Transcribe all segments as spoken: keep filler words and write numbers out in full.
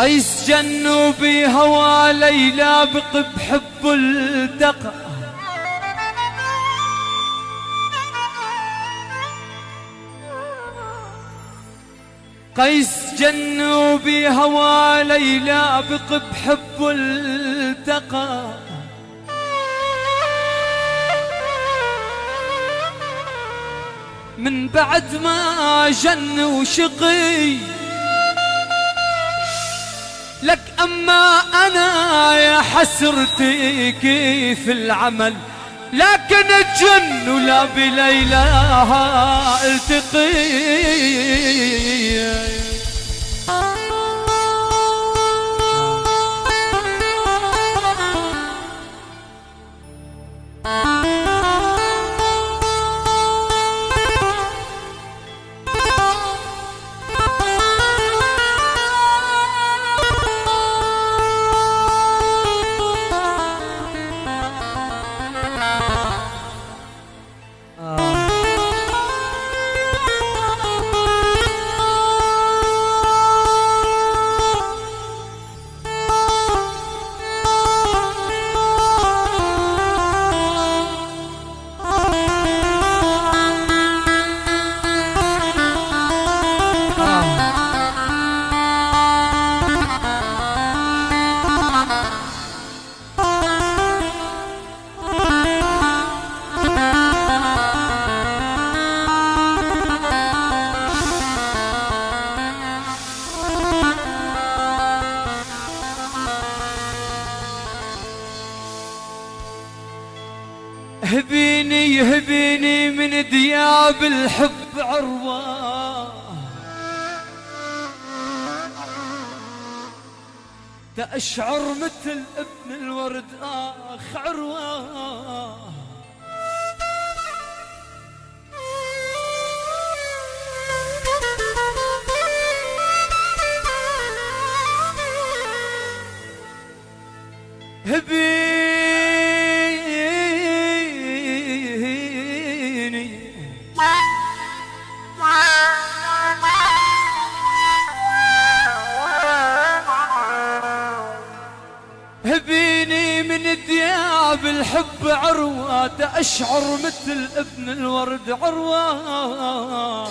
قيس جنوبي هوى ليلى بق بحب التقى، قيس جنوبي هوى ليلى بق بحب التقى، من بعد ما جن وشقي لك. أما أنا يا حسرتي كيف العمل، لكن الجن ولا بليلاها التقي. هبيني هبيني من دياب الحب عروة، تأشعر مثل ابن الورد آخ عروة. هبيني هبيني من دياب الحب عروة، تأشعر مثل ابن الورد عروة.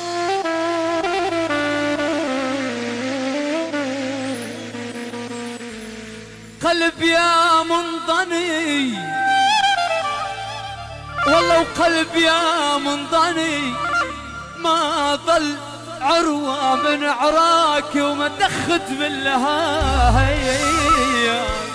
قلب يا منضني والله وقلب يا منضني، ما ظل عروة من عراك وما تخت من لها.